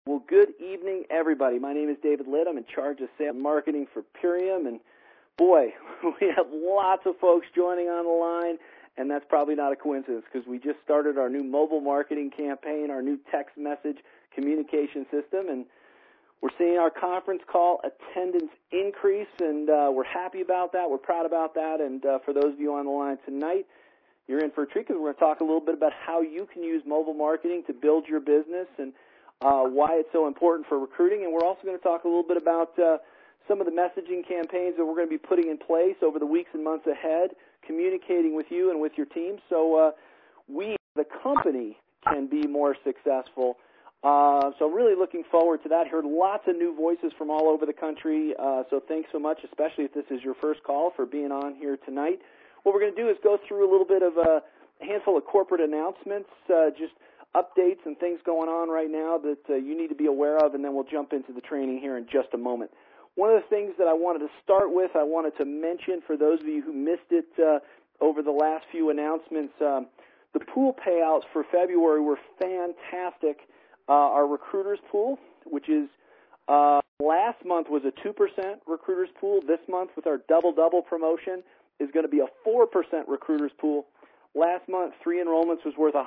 Well, good evening, everybody. My name is David Litt. I'm in charge of sales and marketing for Purium, and boy, we have lots of folks joining on the line, and that's probably not a coincidence because we just started our new mobile marketing campaign, our new text message communication system, and we're seeing our conference call attendance increase, and we're happy about that. We're proud about that, and for those of you on the line tonight, you're in for a treat because we're going to talk a little bit about how you can use mobile marketing to build your business and why it's so important for recruiting, and we're also going to talk a little bit about some of the messaging campaigns that we're going to be putting in place over the weeks and months ahead, communicating with you and with your team so we, the company, can be more successful. So really looking forward to that. Heard lots of new voices from all over the country, so thanks so much, especially if this is your first call, for being on here tonight. What we're going to do is go through a little bit of a handful of corporate announcements, just updates and things going on right now that you need to be aware of, and then we'll jump into the training here in just a moment. One of the things that I wanted to start with, I wanted to mention for those of you who missed it over the last few announcements, the pool payouts for February were fantastic. Our recruiters pool, which is last month was a 2% recruiters pool. This month with our double-double promotion is going to be a 4% recruiters pool. Last month, 3 enrollments was worth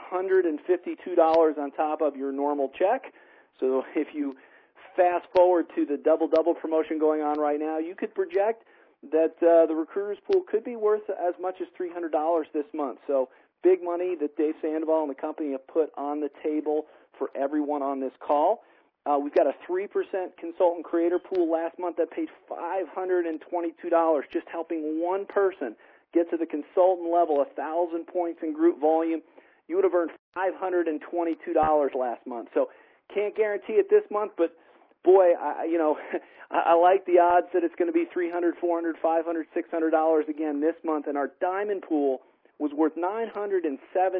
$152 on top of your normal check. So if you fast forward to the double-double promotion going on right now, you could project that the recruiters pool could be worth as much as $300 this month. So big money that Dave Sandoval and the company have put on the table for everyone on this call. We've got a 3% consultant creator pool last month that paid $522, just helping one person get to the consultant level, 1,000 points in group volume. You would have earned $522 last month. So can't guarantee it this month, but boy, I like the odds that it's going to be $300, $400, $500, $600 again this month. And our diamond pool was worth $976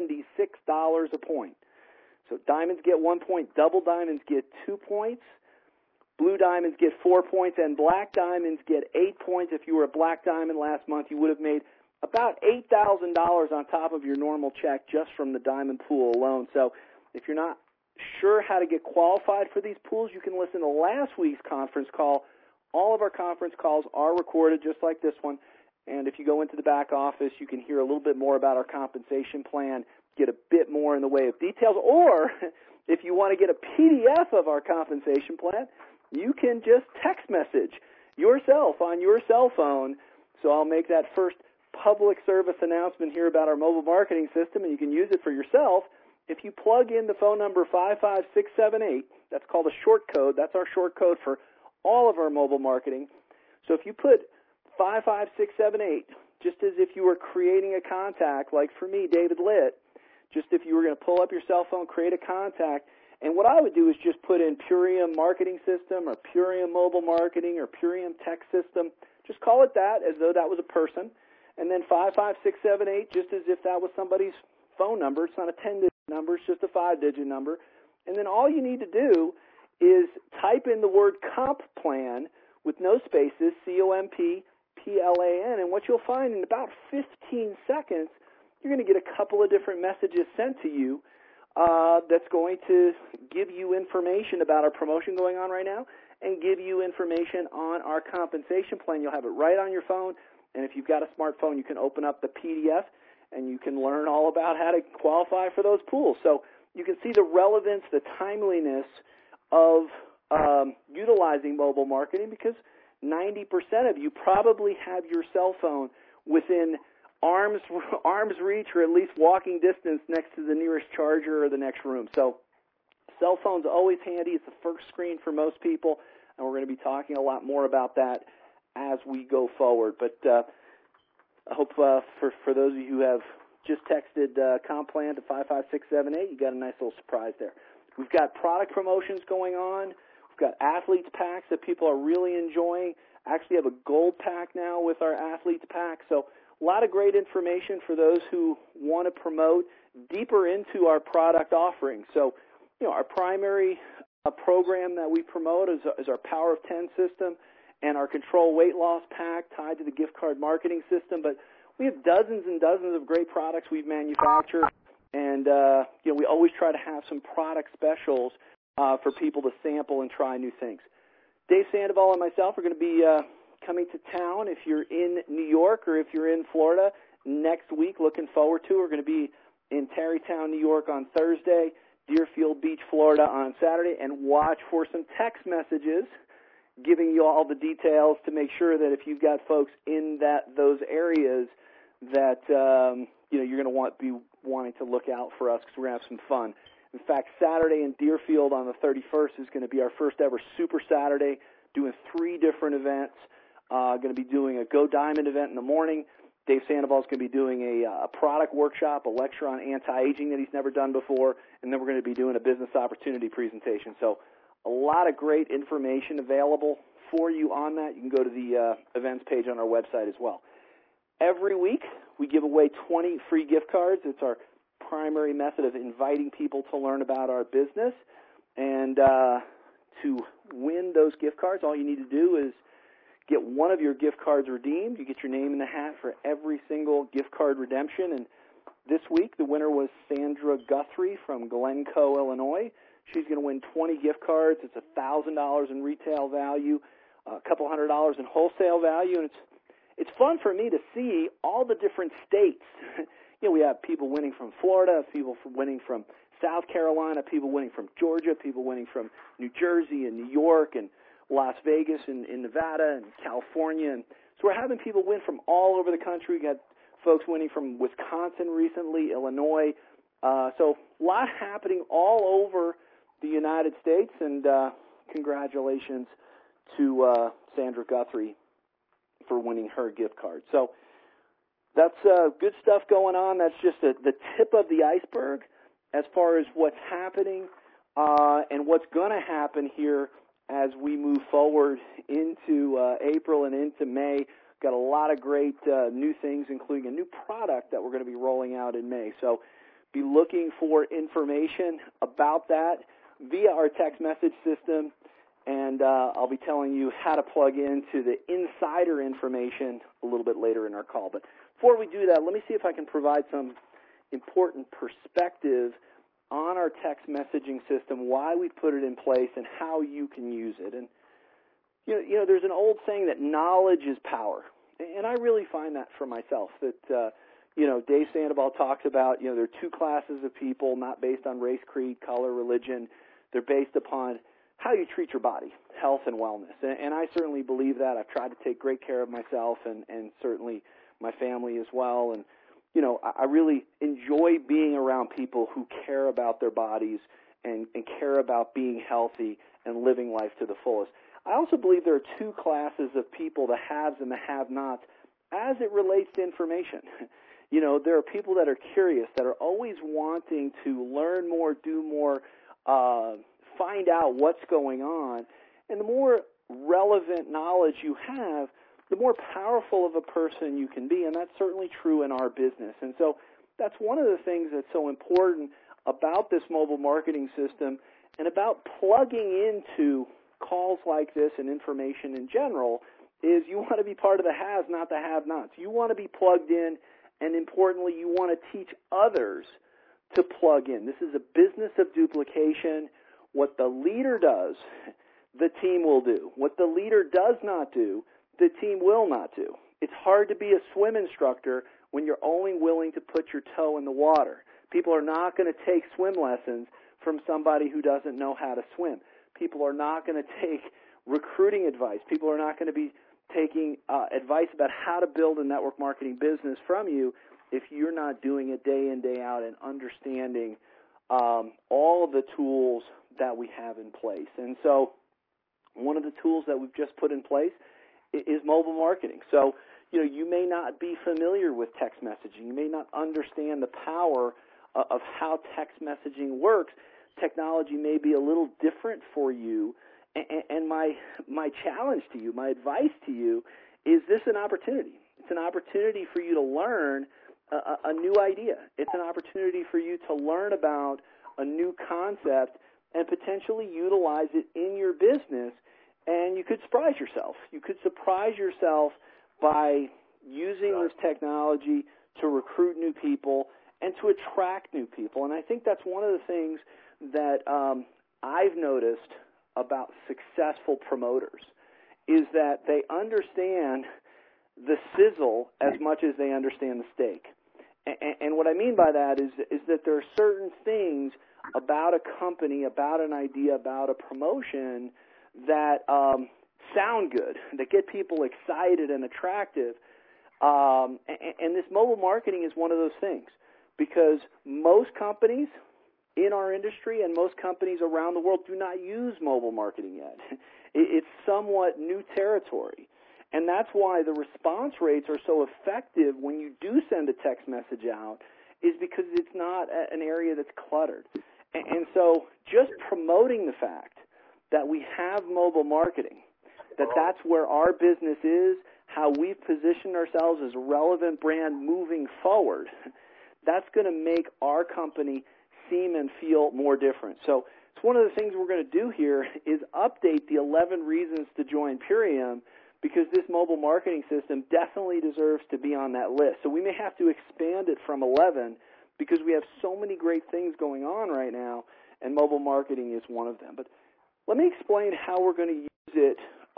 a point. So diamonds get 1 point, double diamonds get 2 points, blue diamonds get 4 points, and black diamonds get 8 points. If you were a black diamond last month, you would have made about $8,000 on top of your normal check just from the diamond pool alone. So if you're not sure how to get qualified for these pools, you can listen to last week's conference call. All of our conference calls are recorded just like this one. And if you go into the back office, you can hear a little bit more about our compensation plan, get a bit more in the way of details. Or if you want to get a PDF of our compensation plan, you can just text message yourself on your cell phone. So I'll make that first public service announcement here about our mobile marketing system, and you can use it for yourself. If you plug in the phone number 55678, that's called a short code. That's our short code for all of our mobile marketing. So if you put 55678, just as if you were creating a contact, like for me, David Litt, just if you were going to pull up your cell phone, create a contact, and what I would do is just put in Purium Marketing System or Purium Mobile Marketing or Purium Tech System. Just call it that as though that was a person. And then 55678, just as if that was somebody's phone number. It's not a 10-digit number. It's just a 5-digit number. And then all you need to do is type in the word comp plan with no spaces, COMPPLAN, and what you'll find in about 15 seconds, you're going to get a couple of different messages sent to you that's going to give you information about our promotion going on right now and give you information on our compensation plan. You'll have it right on your phone, and if you've got a smartphone, you can open up the PDF and you can learn all about how to qualify for those pools. So you can see the relevance, the timeliness of utilizing mobile marketing, because 90% of you probably have your cell phone within arm's reach or at least walking distance next to the nearest charger or the next room. So cell phone's always handy. It's the first screen for most people, and we're going to be talking a lot more about that as we go forward. But I hope for those of you who have just texted comp plan to 55678, you got a nice little surprise there. We've got product promotions going on. We've got athletes packs that people are really enjoying. Actually have a gold pack now with our athletes pack. So a lot of great information for those who want to promote deeper into our product offering. So, our primary program that we promote is our Power of 10 system and our Control Weight Loss pack tied to the gift card marketing system. But we have dozens and dozens of great products we've manufactured, and we always try to have some product specials for people to sample and try new things. Dave Sandoval and myself are going to be coming to town if you're in New York or if you're in Florida next week. Looking forward to it. We're going to be in Tarrytown, New York on Thursday, Deerfield Beach, Florida on Saturday, and watch for some text messages giving you all the details to make sure that if you've got folks in those areas that you're going to be wanting to look out for us because we're going to have some fun. In fact, Saturday in Deerfield on the 31st is going to be our first ever Super Saturday, doing 3 different events. Going to be doing a Go Diamond event in the morning. Dave Sandoval is going to be doing a product workshop, a lecture on anti-aging that he's never done before, and then we're going to be doing a business opportunity presentation. So a lot of great information available for you on that. You can go to the events page on our website as well. Every week we give away 20 free gift cards. It's our primary method of inviting people to learn about our business. And to win those gift cards, all you need to do is get one of your gift cards redeemed. You get your name in the hat for every single gift card redemption. And this week, the winner was Sandra Guthrie from Glencoe, Illinois. She's going to win 20 gift cards. It's $1,000 in retail value, a couple $100 in wholesale value. And it's fun for me to see all the different states. We have people winning from Florida, people winning from South Carolina, people winning from Georgia, people winning from New Jersey and New York and Las Vegas and in Nevada and California. And so we're having people win from all over the country. We got folks winning from Wisconsin recently, Illinois. So a lot happening all over the United States, and congratulations to Sandra Guthrie for winning her gift card. So that's good stuff going on. That's just the tip of the iceberg as far as what's happening and what's going to happen here as we move forward into April and into May. Got a lot of great new things, including a new product that we're going to be rolling out in May. So be looking for information about that via our text message system, and I'll be telling you how to plug into the insider information a little bit later in our call. But before we do that, let me see if I can provide some important perspective on our text messaging system, why we put it in place, and how you can use it. And there's an old saying that knowledge is power, and I really find that for myself. That Dave Sandoval talks about there are 2 classes of people, not based on race, creed, color, religion. They're based upon how you treat your body, health and wellness. And I certainly believe that. I've tried to take great care of myself and certainly my family as well. And I really enjoy being around people who care about their bodies and care about being healthy and living life to the fullest. I also believe there are 2 classes of people, the haves and the have-nots, as it relates to information. There are people that are curious, that are always wanting to learn more, do more, find out what's going on. And the more relevant knowledge you have, the more powerful of a person you can be, and that's certainly true in our business. And so that's one of the things that's so important about this mobile marketing system and about plugging into calls like this and information in general is you want to be part of the haves, not the have-nots. You want to be plugged in, and importantly, you want to teach others to plug in. This is a business of duplication. What the leader does, the team will do. What the leader does not do, the team will not do. It's hard to be a swim instructor when you're only willing to put your toe in the water. People are not going to take swim lessons from somebody who doesn't know how to swim. People are not going to take recruiting advice. People are not going to be taking advice about how to build a network marketing business from you if you're not doing it day in, day out and understanding all of the tools that we have in place. And so one of the tools that we've just put in place is mobile marketing. So, you may not be familiar with text messaging. You may not understand the power of how text messaging works. Technology may be a little different for you. And my challenge to you, my advice to you, is this an opportunity? It's an opportunity for you to learn a new idea. It's an opportunity for you to learn about a new concept and potentially utilize it in your business, and you could surprise yourself. You could surprise yourself by using this technology to recruit new people and to attract new people. And I think that's one of the things that I've noticed about successful promoters is that they understand the sizzle as much as they understand the steak. And what I mean by that is that there are certain things about a company, about an idea, about a promotion that sound good, that get people excited and attractive. And this mobile marketing is one of those things, because most companies in our industry and most companies around the world do not use mobile marketing yet. It's somewhat new territory. And that's why the response rates are so effective when you do send a text message out, is because it's not an area that's cluttered. And so just promoting the fact that we have mobile marketing, that's where our business is, how we've positioned ourselves as a relevant brand moving forward, that's going to make our company seem and feel more different. So it's one of the things we're going to do here is update the 11 reasons to join Purium, because this mobile marketing system definitely deserves to be on that list. So we may have to expand it from 11 because we have so many great things going on right now, and mobile marketing is one of them. But let me explain how we're going to use it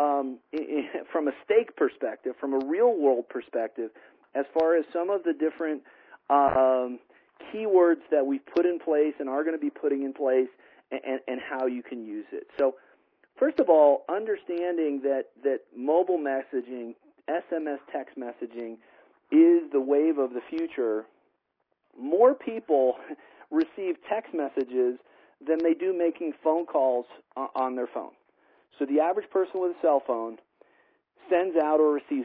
from a steak perspective, from a real-world perspective, as far as some of the different keywords that we've put in place and are going to be putting in place, and how you can use it. So first of all, understanding that mobile messaging, SMS text messaging, is the wave of the future. More people receive text messages than they do making phone calls on their phone. So the average person with a cell phone sends out or receives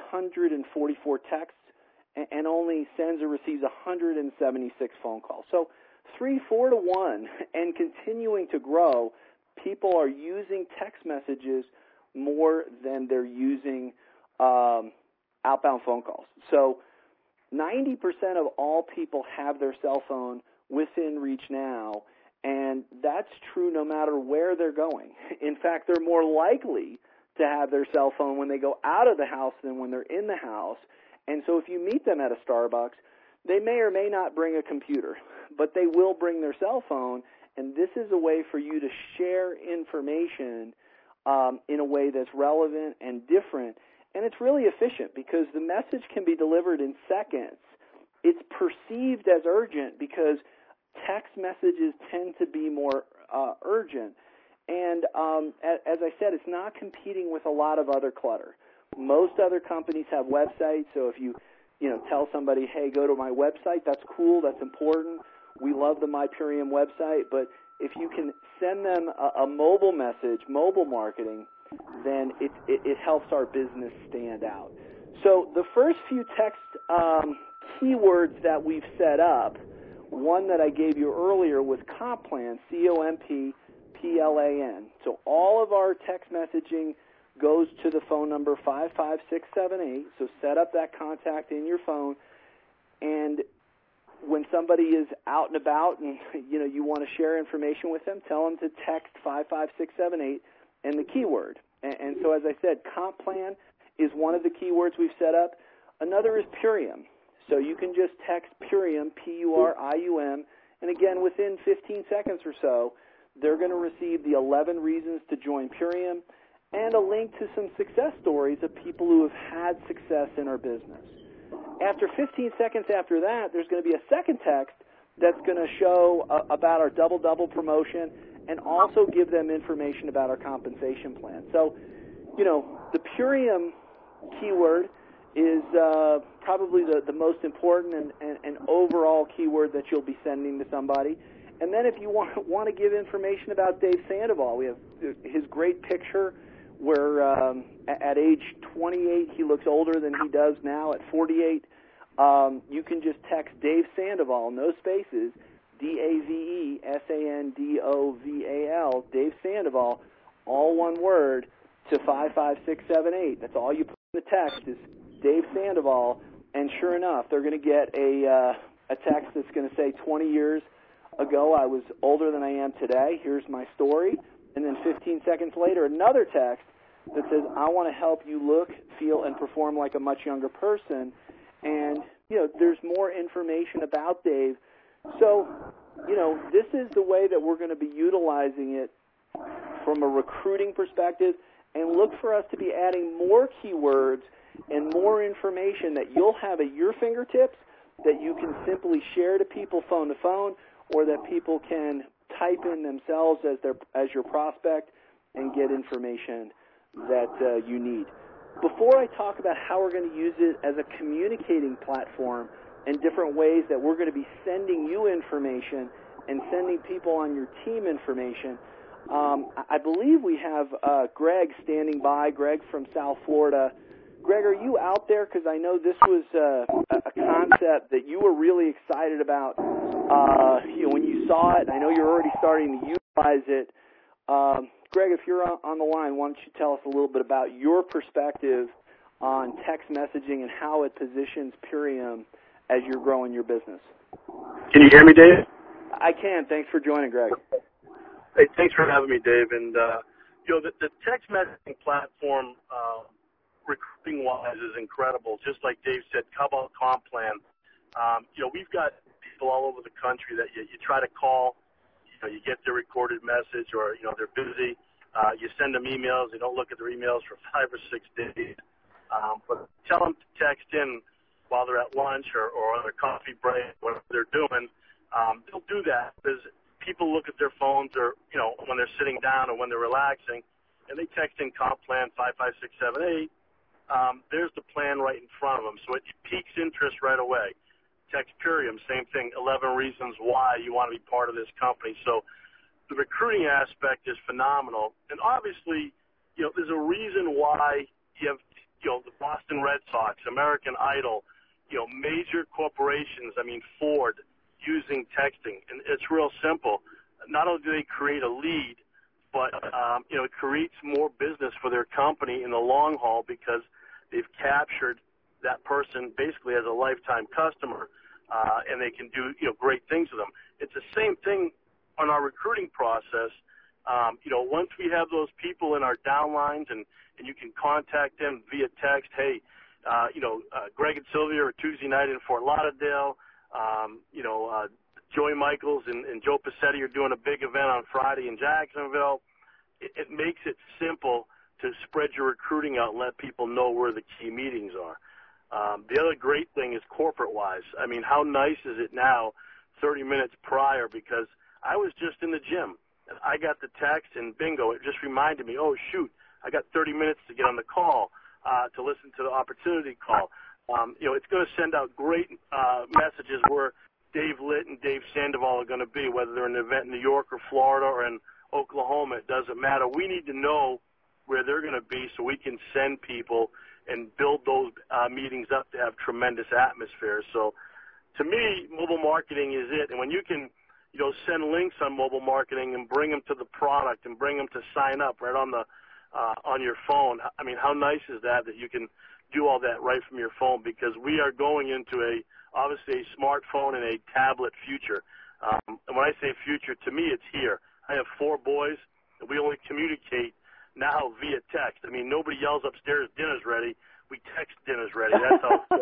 644 texts and only sends or receives 176 phone calls. So 3-4 to 1, and continuing to grow. People are using text messages more than they're using outbound phone calls. So 90% of all people have their cell phone within reach now, and that's true no matter where they're going. In fact, they're more likely to have their cell phone when they go out of the house than when they're in the house. And so if you meet them at a Starbucks, they may or may not bring a computer, but they will bring their cell phone, and this is a way for you to share information in a way that's relevant and different. And it's really efficient because the message can be delivered in seconds. It's perceived as urgent because text messages tend to be more urgent. And as I said, it's not competing with a lot of other clutter. Most other companies have websites, so if you tell somebody, hey, go to my website, that's cool, that's important. We love the MyPurium website, but if you can send them a mobile message, mobile marketing, then it helps our business stand out. So the first few text keywords that we've set up, one that I gave you earlier was Complan, COMPPLAN. So all of our text messaging goes to the phone number 55678. So set up that contact in your phone, and when somebody is out and about and you want to share information with them, tell them to text 55678 and the keyword. And so as I said, Complan is one of the keywords we've set up. Another is Purium. So you can just text Purium, P-U-R-I-U-M, and again, within 15 seconds or so, they're going to receive the 11 reasons to join Purium and a link to some success stories of people who have had success in our business. After 15 seconds after that, there's going to be a second text that's going to show about our double-double promotion and also give them information about our compensation plan. So, the Purium keyword is probably the most important and overall keyword that you'll be sending to somebody. And then if you want to give information about Dave Sandoval, we have his great picture where at age 28 he looks older than he does now at 48. You can just text Dave Sandoval, no spaces, DAVESANDOVAL, Dave Sandoval, all one word, to 55678. That's all you put in the text is Dave Sandoval, and sure enough, they're going to get a text that's going to say 20 years ago I was older than I am today. Here's my story. And then 15 seconds later, another text that says, I want to help you look, feel, and perform like a much younger person. And, there's more information about Dave. So this is the way that we're going to be utilizing it from a recruiting perspective, and look for us to be adding more keywords and more information that you'll have at your fingertips that you can simply share to people phone to phone, or that people can type in themselves as your prospect and get information that you need. Before I talk about how we're going to use it as a communicating platform and different ways that we're going to be sending you information and sending people on your team information, I believe we have Greg standing by, Greg from South Florida. Greg, are you out there? Because I know this was a concept that you were really excited about when you saw it. I know you're already starting to utilize it. Greg, if you're on the line, why don't you tell us a little bit about your perspective on text messaging and how it positions Purium as you're growing your business? Can you hear me, Dave? I can. Thanks for joining, Greg. Hey, thanks for having me, Dave. And, the text messaging platform, recruiting-wise, is incredible. Just like Dave said, how about Complan? We've got people all over the country that you try to call, you get their recorded message, or, they're busy. You send them emails. They don't look at their emails for 5 or 6 days. But tell them to text in while they're at lunch or on their coffee break, whatever they're doing. They'll do that because people look at their phones or, when they're sitting down or when they're relaxing, and they text in Complan 55678. There's the plan right in front of them. So it piques interest right away. Text Purium, same thing, 11 reasons why you want to be part of this company. So the recruiting aspect is phenomenal. And obviously, there's a reason why you have, the Boston Red Sox, American Idol, major corporations, Ford, using texting. And it's real simple. Not only do they create a lead, but, it creates more business for their company in the long haul because they've captured that person basically as a lifetime customer, and they can do, great things with them. It's the same thing on our recruiting process. Once we have those people in our downlines and you can contact them via text, hey, Greg and Sylvia are Tuesday night in Fort Lauderdale, Joey Michaels and Joe Passetti are doing a big event on Friday in Jacksonville. It makes it simple to spread your recruiting out and let people know where the key meetings are. The other great thing is corporate-wise. How nice is it now, 30 minutes prior, because I was just in the gym, and I got the text, and bingo, it just reminded me, oh, shoot, I got 30 minutes to get on the call, to listen to the opportunity call. It's going to send out great messages where Dave Litt and Dave Sandoval are going to be, whether they're in an event in New York or Florida or in Oklahoma. It doesn't matter. We need to know where they're going to be so we can send people and build those meetings up to have tremendous atmosphere. So to me, mobile marketing is it. And when you can, send links on mobile marketing and bring them to the product and bring them to sign up right on the on your phone, how nice is that you can do all that right from your phone, because we are going into obviously a smartphone and a tablet future. And when I say future, to me it's here. I have 4 boys, and we only communicate now via text. Nobody yells upstairs, dinner's ready. We text dinner's ready. That's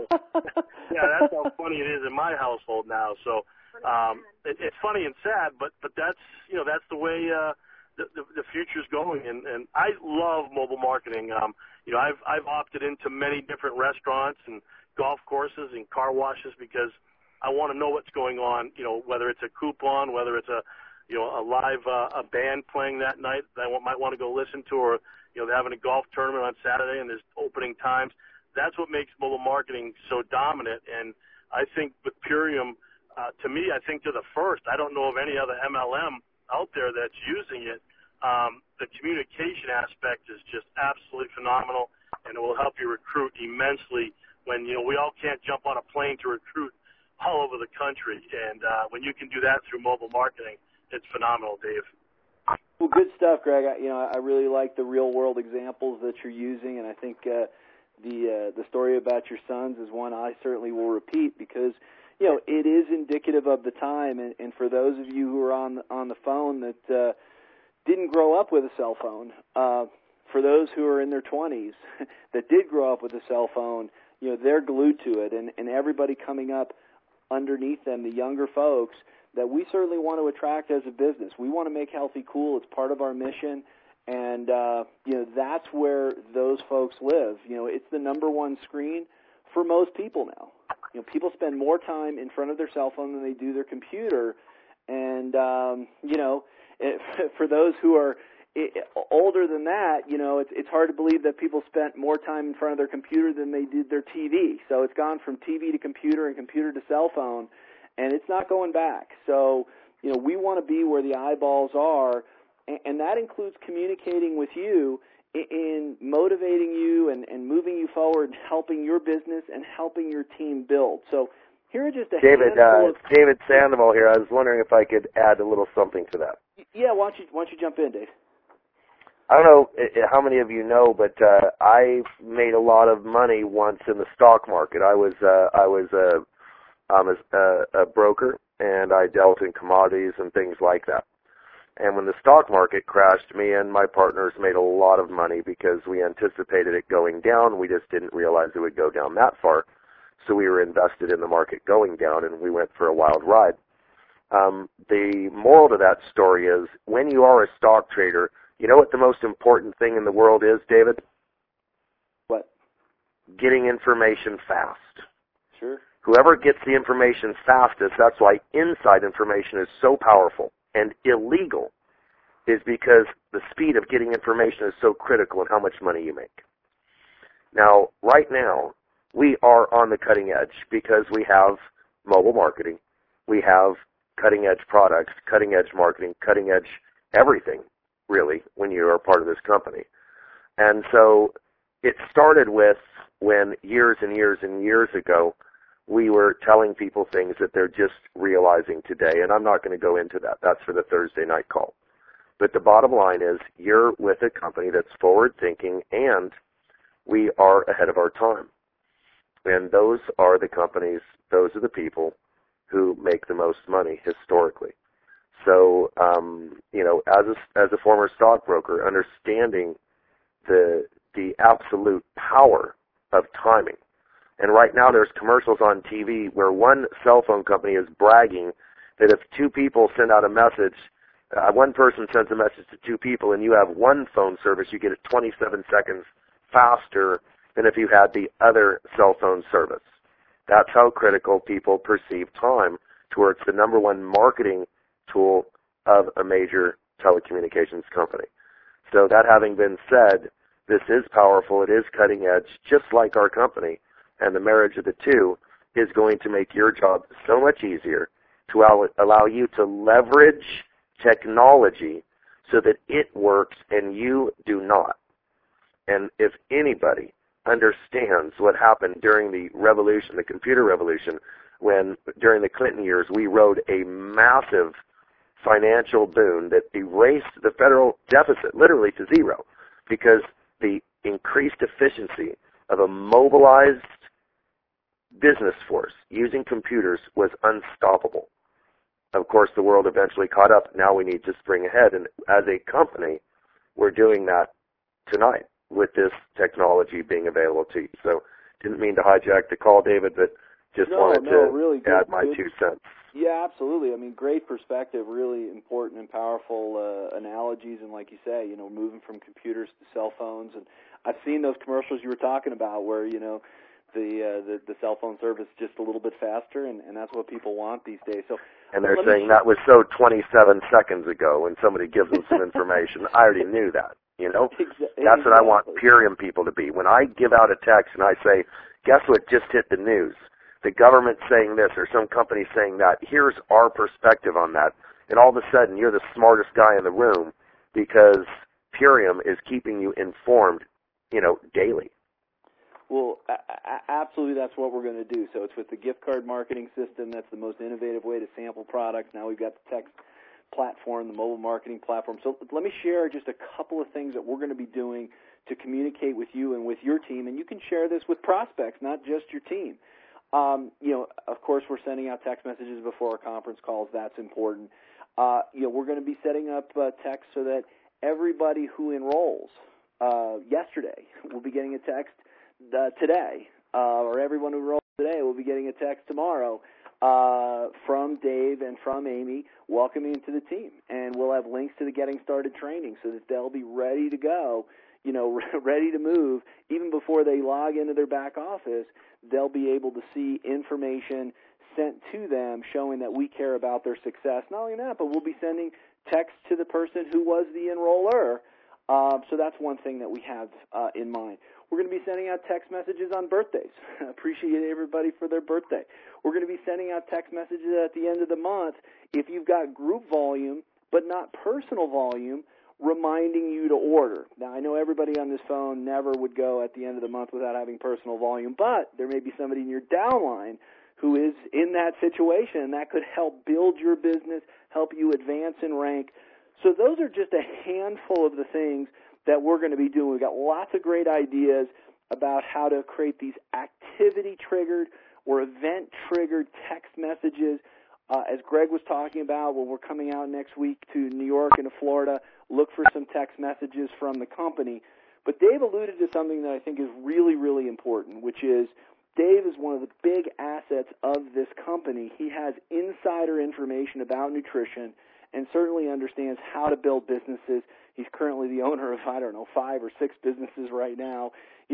that's how funny it is in my household now. So it's funny and sad, but that's that's the way the future's going. And I love mobile marketing. I've opted into many different restaurants and golf courses and car washes because I want to know what's going on. Whether it's a coupon, whether it's a live a band playing that night that I might want to go listen to, or they're having a golf tournament on Saturday and there's opening times. That's what makes mobile marketing so dominant. And I think with Purium, to me, I think they're the first. I don't know of any other MLM out there that's using it. The communication aspect is just absolutely phenomenal, and it will help you recruit immensely when we all can't jump on a plane to recruit all over the country. And when you can do that through mobile marketing, it's phenomenal, Dave. Well, good stuff, Greg. I really like the real-world examples that you're using, and I think the story about your sons is one I certainly will repeat because, it is indicative of the time. And for those of you who are on the phone that didn't grow up with a cell phone, for those who are in their 20s that did grow up with a cell phone, they're glued to it, and everybody coming up underneath them, the younger folks, that we certainly want to attract as a business. We want to make healthy cool. It's part of our mission, and that's where those folks live. It's the number one screen for most people now. People spend more time in front of their cell phone than they do their computer, and for those who are older than that, it's hard to believe that people spent more time in front of their computer than they did their TV. So it's gone from TV to computer and computer to cell phone, and it's not going back. So, we want to be where the eyeballs are, and that includes communicating with you in motivating you and moving you forward, helping your business and helping your team build. So here are just a handful of... David Sandoval here. I was wondering if I could add a little something to that. Yeah, why don't you jump in, Dave? I don't know how many of you know, but I made a lot of money once in the stock market. I was a broker, and I dealt in commodities and things like that. And when the stock market crashed, me and my partners made a lot of money because we anticipated it going down. We just didn't realize it would go down that far. So we were invested in the market going down, and we went for a wild ride. The moral to that story is, when you are a stock trader, you know what the most important thing in the world is, David? What? Getting information fast. Sure. Whoever gets the information fastest, that's why inside information is so powerful and illegal, is because the speed of getting information is so critical in how much money you make. Now, right now, we are on the cutting edge because we have mobile marketing, we have cutting-edge products, cutting-edge marketing, cutting-edge everything, really, when you are part of this company. And so it started with when years and years and years ago, we were telling people things that they're just realizing today, and I'm not going to go into that. That's for the Thursday night call. But the bottom line is, you're with a company that's forward-thinking, and we are ahead of our time. And those are the companies, those are the people who make the most money historically. So, as a former stockbroker, understanding the absolute power of timing. And right now there's commercials on TV where one cell phone company is bragging that if two people send out a message, one person sends a message to two people and you have one phone service, you get it 27 seconds faster than if you had the other cell phone service. That's how critical people perceive time towards the number one marketing tool of a major telecommunications company. So that having been said, this is powerful, it is cutting edge, just like our company, and the marriage of the two is going to make your job so much easier to allow you to leverage technology so that it works and you do not. And if anybody understands what happened during the revolution, the computer revolution, when during the Clinton years we rode a massive financial boom that erased the federal deficit literally to zero, because the increased efficiency of a mobilized business force using computers was unstoppable. Of course, the world eventually caught up. Now we need to spring ahead, and as a company, we're doing that tonight with this technology being available to you. So, didn't mean to hijack the call, David, but just wanted to really add my 2 cents. Yeah, absolutely. I mean, great perspective, really important and powerful analogies, and like you say, moving from computers to cell phones. And I've seen those commercials you were talking about where, the cell phone service just a little bit faster, and that's what people want these days. So, and they're saying that was so 27 seconds ago when somebody gives them some information. I already knew that, That's what I want Purium people to be. When I give out a text and I say, guess what just hit the news? The government's saying this or some company saying that. Here's our perspective on that. And all of a sudden, you're the smartest guy in the room because Purium is keeping you informed, daily. Well, absolutely, that's what we're going to do. So it's with the gift card marketing system. That's the most innovative way to sample products. Now we've got the text platform, the mobile marketing platform. So let me share just a couple of things that we're going to be doing to communicate with you and with your team. And you can share this with prospects, not just your team. Of course, we're sending out text messages before our conference calls. That's important. We're going to be setting up text so that everybody who enrolls yesterday will be getting a text today, or everyone who enrolls today will be getting a text tomorrow. from Dave and from Amy welcoming to the team. And we'll have links to the Getting Started training so that they'll be ready to go, ready to move. Even before they log into their back office, they'll be able to see information sent to them showing that we care about their success. Not only that, but we'll be sending text to the person who was the enroller. So that's one thing that we have in mind. We're going to be sending out text messages on birthdays. Appreciate everybody for their birthday. We're going to be sending out text messages at the end of the month if you've got group volume but not personal volume, reminding you to order. Now, I know everybody on this phone never would go at the end of the month without having personal volume, but there may be somebody in your downline who is in that situation, and that could help build your business, help you advance in rank. So those are just a handful of the things that we're going to be doing. We've got lots of great ideas about how to create these activity-triggered or event-triggered text messages. As Greg was talking about, when we're coming out next week to New York and to Florida, look for some text messages from the company. But Dave alluded to something that I think is really, really important, which is Dave is one of the big assets of this company. He has insider information about nutrition and certainly understands how to build businesses. He's currently the owner of, 5 or 6 businesses right now.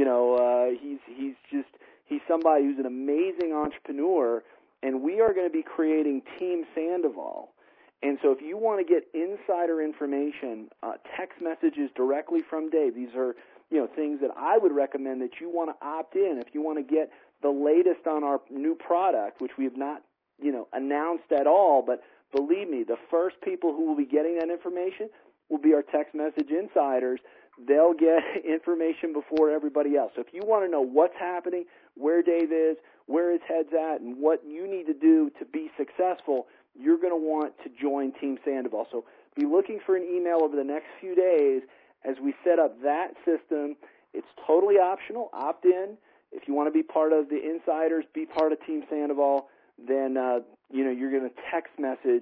He's somebody who's an amazing entrepreneur, and we are going to be creating Team Sandoval. And so if you want to get insider information, text messages directly from Dave, these are things that I would recommend that you want to opt in. If you want to get the latest on our new product, which we have not announced at all, but believe me, the first people who will be getting that information will be our text message insiders. They'll get information before everybody else. So if you want to know what's happening, where Dave is, where his head's at, and what you need to do to be successful, you're going to want to join Team Sandoval. So be looking for an email over the next few days as we set up that system. It's totally optional. Opt in. If you want to be part of the insiders, be part of Team Sandoval, then you're going to text message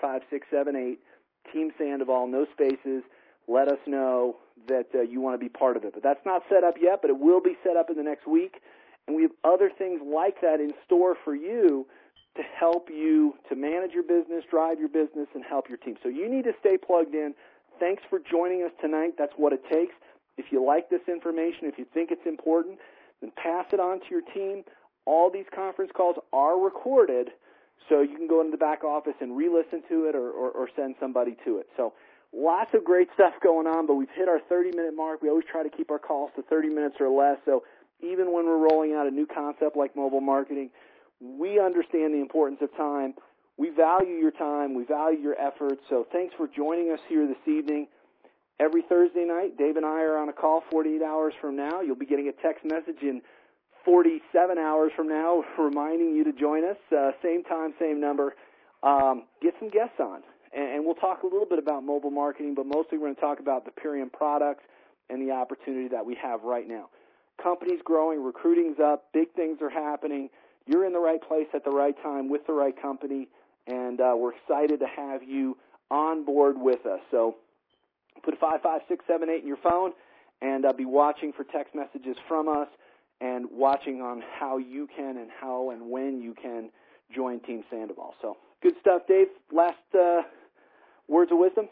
55678 Team Sandoval, no spaces. Let us know that you want to be part of it. But that's not set up yet, but it will be set up in the next week. And we have other things like that in store for you to help you to manage your business, drive your business, and help your team. So you need to stay plugged in. Thanks for joining us tonight. That's what it takes. If you like this information, if you think it's important, then pass it on to your team. All these conference calls are recorded, so you can go into the back office and re-listen to it or send somebody to it. So lots of great stuff going on, but we've hit our 30-minute mark. We always try to keep our calls to 30 minutes or less. So even when we're rolling out a new concept like mobile marketing, we understand the importance of time. We value your time. We value your efforts. So thanks for joining us here this evening. Every Thursday night, Dave and I are on a call 48 hours from now. You'll be getting a text message in 47 hours from now reminding you to join us. Same time, same number. Get some guests on. And we'll talk a little bit about mobile marketing, but mostly we're going to talk about the Purium products and the opportunity that we have right now. Company's growing, recruiting's up, big things are happening. You're in the right place at the right time with the right company, and we're excited to have you on board with us. So put 55678 in your phone and be watching for text messages from us and watching on how you can and how and when you can join Team Sandoval. So good stuff, Dave. Last words of wisdom?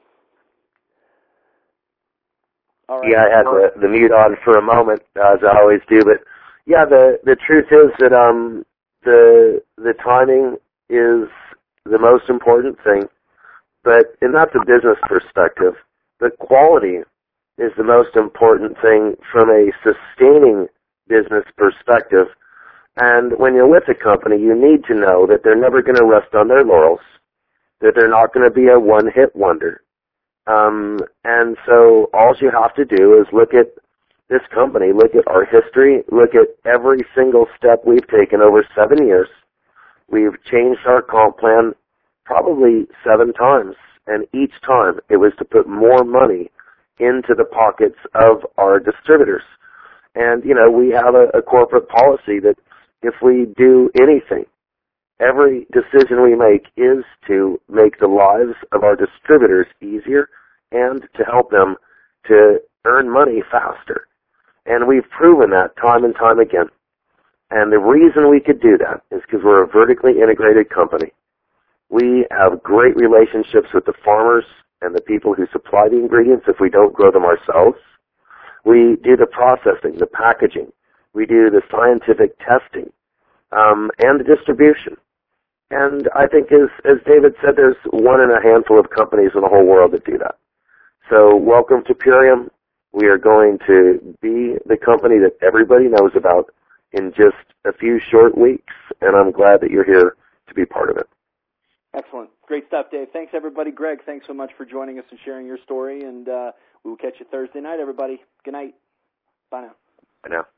All right. Yeah, I had the mute on for a moment, as I always do. But, yeah, the truth is that the timing is the most important thing. And that's a business perspective. But quality is the most important thing from a sustaining business perspective. And when you're with a company, you need to know that they're never going to rest on their laurels, that they're not going to be a one-hit wonder. And so all you have to do is look at this company, look at our history, look at every single step we've taken over 7 years. We've changed our comp plan probably 7 times, and each time it was to put more money into the pockets of our distributors. And, we have a corporate policy that if we do anything, every decision we make is to make the lives of our distributors easier and to help them to earn money faster. And we've proven that time and time again. And the reason we could do that is because we're a vertically integrated company. We have great relationships with the farmers and the people who supply the ingredients if we don't grow them ourselves. We do the processing, the packaging. We do the scientific testing, and the distribution. And I think, as David said, there's one in a handful of companies in the whole world that do that. So welcome to Purium. We are going to be the company that everybody knows about in just a few short weeks, and I'm glad that you're here to be part of it. Excellent. Great stuff, Dave. Thanks, everybody. Greg, thanks so much for joining us and sharing your story, and we will catch you Thursday night, everybody. Good night. Bye now. Bye now.